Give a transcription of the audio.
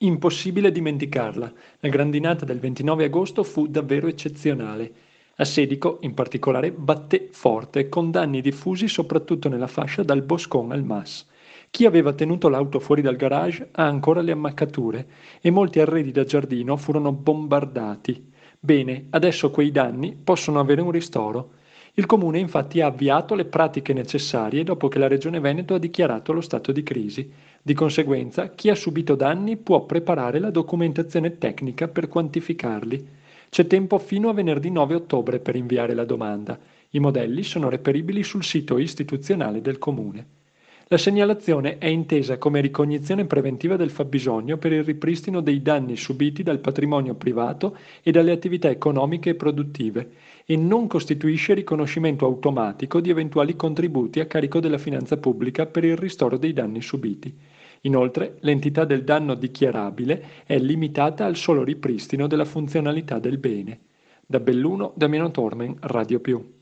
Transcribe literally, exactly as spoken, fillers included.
Impossibile dimenticarla. La grandinata del ventinove agosto fu davvero eccezionale. A Sedico, in particolare, batté forte, con danni diffusi soprattutto nella fascia dal Boscon al Mas. Chi aveva tenuto l'auto fuori dal garage ha ancora le ammaccature e molti arredi da giardino furono bombardati. Bene, adesso quei danni possono avere un ristoro. Il comune infatti ha avviato le pratiche necessarie dopo che la Regione Veneto ha dichiarato lo stato di crisi. Di conseguenza, chi ha subito danni può preparare la documentazione tecnica per quantificarli. C'è tempo fino a venerdì nove ottobre per inviare la domanda. I modelli sono reperibili sul sito istituzionale del comune. La segnalazione è intesa come ricognizione preventiva del fabbisogno per il ripristino dei danni subiti dal patrimonio privato e dalle attività economiche e produttive e non costituisce riconoscimento automatico di eventuali contributi a carico della finanza pubblica per il ristoro dei danni subiti. Inoltre, l'entità del danno dichiarabile è limitata al solo ripristino della funzionalità del bene. Da Belluno, Damiano Tormen, Radio Più.